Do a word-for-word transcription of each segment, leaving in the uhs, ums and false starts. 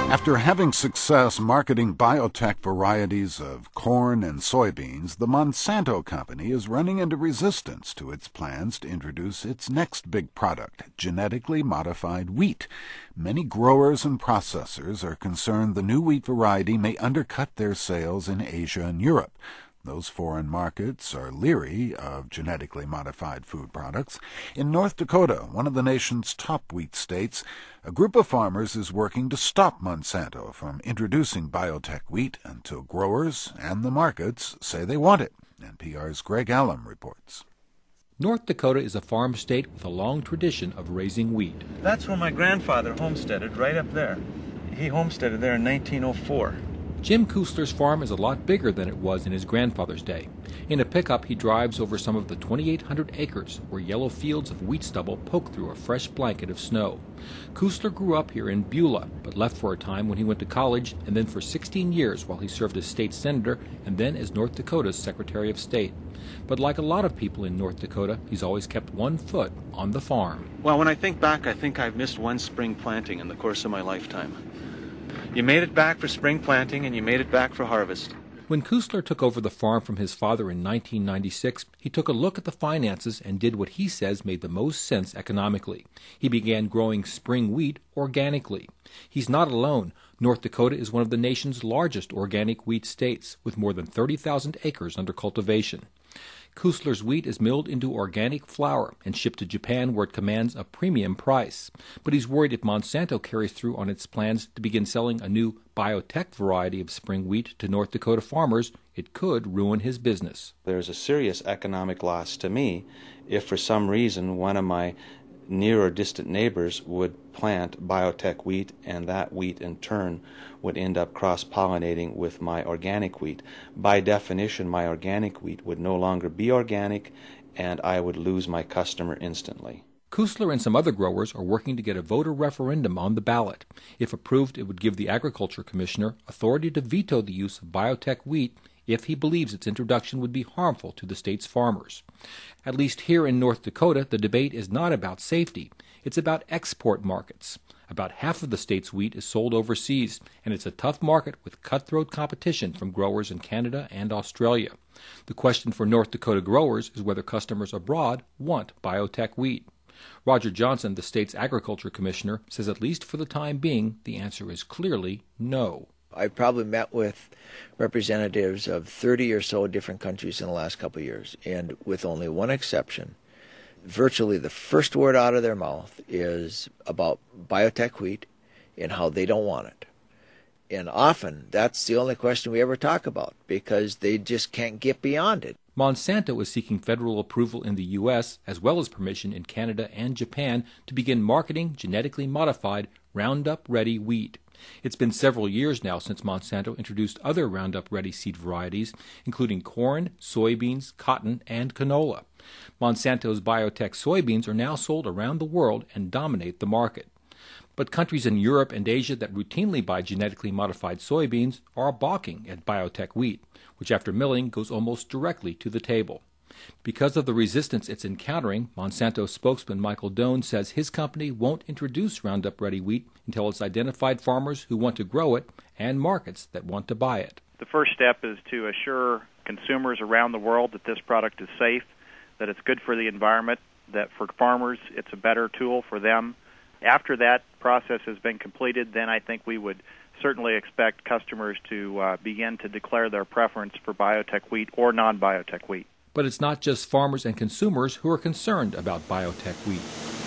After having success marketing biotech varieties of corn and soybeans, the Monsanto company is running into resistance to its plans to introduce its next big product, genetically modified wheat. Many growers and processors are concerned the new wheat variety may undercut their sales in Asia and Europe. Those foreign markets are leery of genetically modified food products. In North Dakota, one of the nation's top wheat states, a group of farmers is working to stop Monsanto from introducing biotech wheat until growers and the markets say they want it. N P R's Greg Allam reports. North Dakota is a farm state with a long tradition of raising wheat. That's where my grandfather homesteaded, right up there. He homesteaded there in nineteen oh four. Jim Kusler's farm is a lot bigger than it was in his grandfather's day. In a pickup, he drives over some of the twenty-eight hundred acres where yellow fields of wheat stubble poke through a fresh blanket of snow. Kusler grew up here in Beulah, but left for a time when he went to college, and then for sixteen years while he served as state senator and then as North Dakota's Secretary of State. But like a lot of people in North Dakota, he's always kept one foot on the farm. Well, when I think back, I think I've missed one spring planting in the course of my lifetime. You made it back for spring planting, and you made it back for harvest. When Kusler took over the farm from his father in nineteen ninety-six, he took a look at the finances and did what he says made the most sense economically. He began growing spring wheat organically. He's not alone. North Dakota is one of the nation's largest organic wheat states, with more than thirty thousand acres under cultivation. Kusler's wheat is milled into organic flour and shipped to Japan, where it commands a premium price. But he's worried if Monsanto carries through on its plans to begin selling a new biotech variety of spring wheat to North Dakota farmers, it could ruin his business. There's a serious economic loss to me if for some reason one of my near or distant neighbors would plant biotech wheat, and that wheat in turn would end up cross-pollinating with my organic wheat. By definition, my organic wheat would no longer be organic, and I would lose my customer instantly. Kusler and some other growers are working to get a voter referendum on the ballot. If approved, it would give the Agriculture Commissioner authority to veto the use of biotech wheat if he believes its introduction would be harmful to the state's farmers. At least here in North Dakota, the debate is not about safety. It's about export markets. About half of the state's wheat is sold overseas, and it's a tough market with cutthroat competition from growers in Canada and Australia. The question for North Dakota growers is whether customers abroad want biotech wheat. Roger Johnson, the state's Agriculture Commissioner, says at least for the time being, the answer is clearly no. I've probably met with representatives of thirty or so different countries in the last couple of years, and with only one exception, virtually the first word out of their mouth is about biotech wheat and how they don't want it. And often that's the only question we ever talk about, because they just can't get beyond it. Monsanto is seeking federal approval in the U S as well as permission in Canada and Japan to begin marketing genetically modified Roundup Ready wheat. It's been several years now since Monsanto introduced other Roundup Ready seed varieties, including corn, soybeans, cotton, and canola. Monsanto's biotech soybeans are now sold around the world and dominate the market. But countries in Europe and Asia that routinely buy genetically modified soybeans are balking at biotech wheat, which after milling goes almost directly to the table. Because of the resistance it's encountering, Monsanto spokesman Michael Doan says his company won't introduce Roundup Ready wheat until it's identified farmers who want to grow it and markets that want to buy it. The first step is to assure consumers around the world that this product is safe, that it's good for the environment, that for farmers it's a better tool for them. After that process has been completed, then I think we would certainly expect customers to uh, begin to declare their preference for biotech wheat or non-biotech wheat. But it's not just farmers and consumers who are concerned about biotech wheat.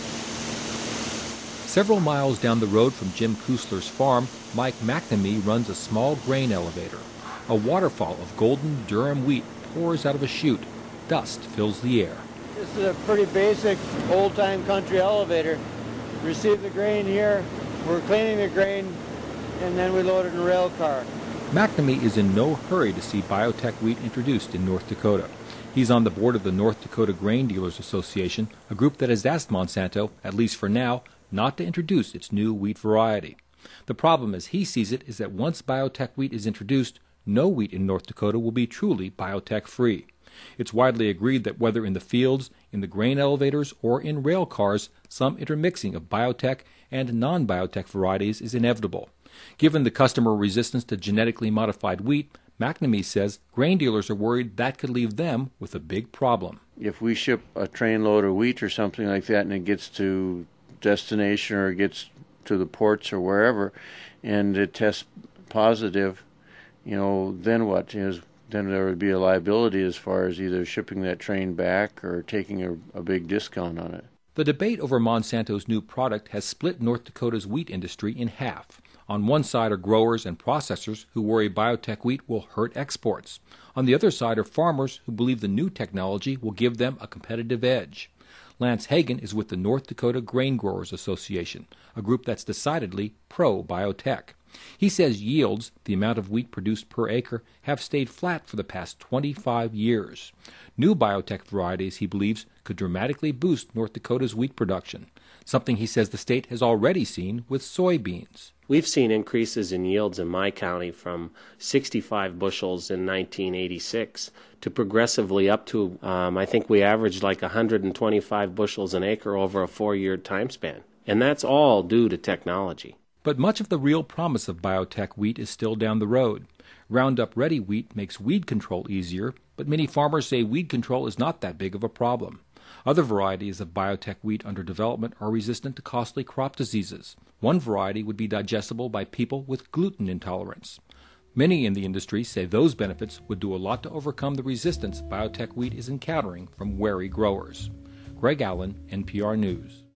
Several miles down the road from Jim Kusler's farm, Mike McNamee runs a small grain elevator. A waterfall of golden Durham wheat pours out of a chute. Dust fills the air. This is a pretty basic old-time country elevator. Receive the grain here, we're cleaning the grain, and then we load it in a rail car. McNamee is in no hurry to see biotech wheat introduced in North Dakota. He's on the board of the North Dakota Grain Dealers Association, a group that has asked Monsanto, at least for now, not to introduce its new wheat variety. The problem, as he sees it, is that once biotech wheat is introduced, no wheat in North Dakota will be truly biotech-free. It's widely agreed that whether in the fields, in the grain elevators, or in rail cars, some intermixing of biotech and non-biotech varieties is inevitable. Given the customer resistance to genetically modified wheat, McNamee says grain dealers are worried that could leave them with a big problem. If we ship a train load of wheat or something like that and it gets to destination or it gets to the ports or wherever and it tests positive, you know, then what? Is then there would be a liability as far as either shipping that train back or taking a, a big discount on it. The debate over Monsanto's new product has split North Dakota's wheat industry in half. On one side are growers and processors who worry biotech wheat will hurt exports. On the other side are farmers who believe the new technology will give them a competitive edge. Lance Hagen is with the North Dakota Grain Growers Association, a group that's decidedly pro-biotech. He says yields, the amount of wheat produced per acre, have stayed flat for the past twenty-five years. New biotech varieties, he believes, could dramatically boost North Dakota's wheat production, something he says the state has already seen with soybeans. We've seen increases in yields in my county from sixty-five bushels in nineteen eighty-six to progressively up to, um, I think we averaged like one hundred twenty-five bushels an acre over a four-year time span. And that's all due to technology. But much of the real promise of biotech wheat is still down the road. Roundup Ready wheat makes weed control easier, but many farmers say weed control is not that big of a problem. Other varieties of biotech wheat under development are resistant to costly crop diseases. One variety would be digestible by people with gluten intolerance. Many in the industry say those benefits would do a lot to overcome the resistance biotech wheat is encountering from wary growers. Greg Allen, N P R News.